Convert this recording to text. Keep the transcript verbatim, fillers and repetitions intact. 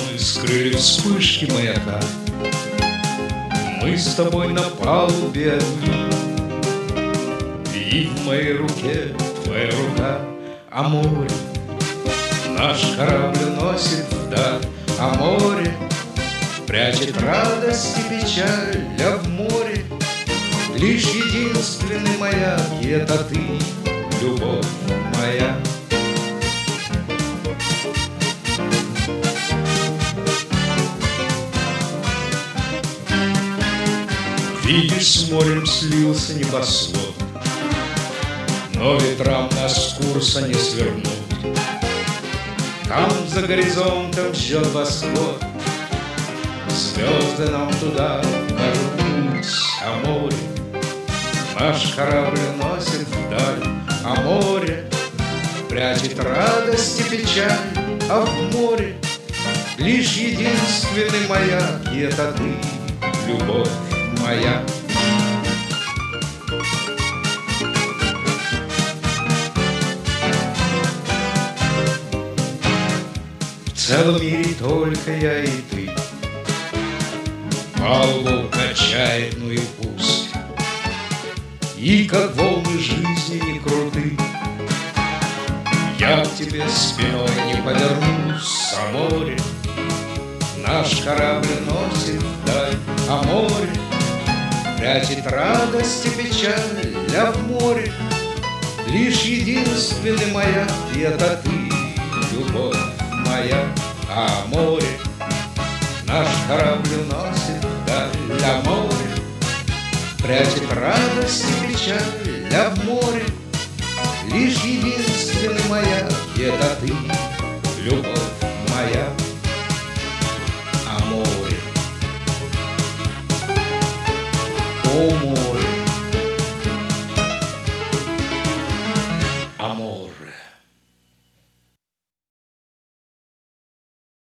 волны скрыли вспышки маяка. Мы с тобой на палубе одни, и в моей руке твоя рука, а море наш корабль носит вдаль, а море прячет радость и печаль, а в море лишь единственный маяк, и это ты, любовь моя. Видишь, с морем слился небосвод, но ветрам нас с курса не свернут. Там за горизонтом ждет восход, звезды нам туда покажут путь, а море наш корабль носит вдаль, а море прячет радость и печаль, а в море лишь единственный маяк, и это ты, любовь моя. В целом мире только я и ты, палубу качает, ну и пусть. И как волны жизни не круты, я к тебе спиной не повернусь, а море наш корабль носит вдаль, а море прячет радость и печаль, а в море лишь единственный маяк, и это ты, любовь моя. А море наш корабль носит вдаль, а море прячет радость и печаль, а в море лишь единственный маяк, и это ты, любовь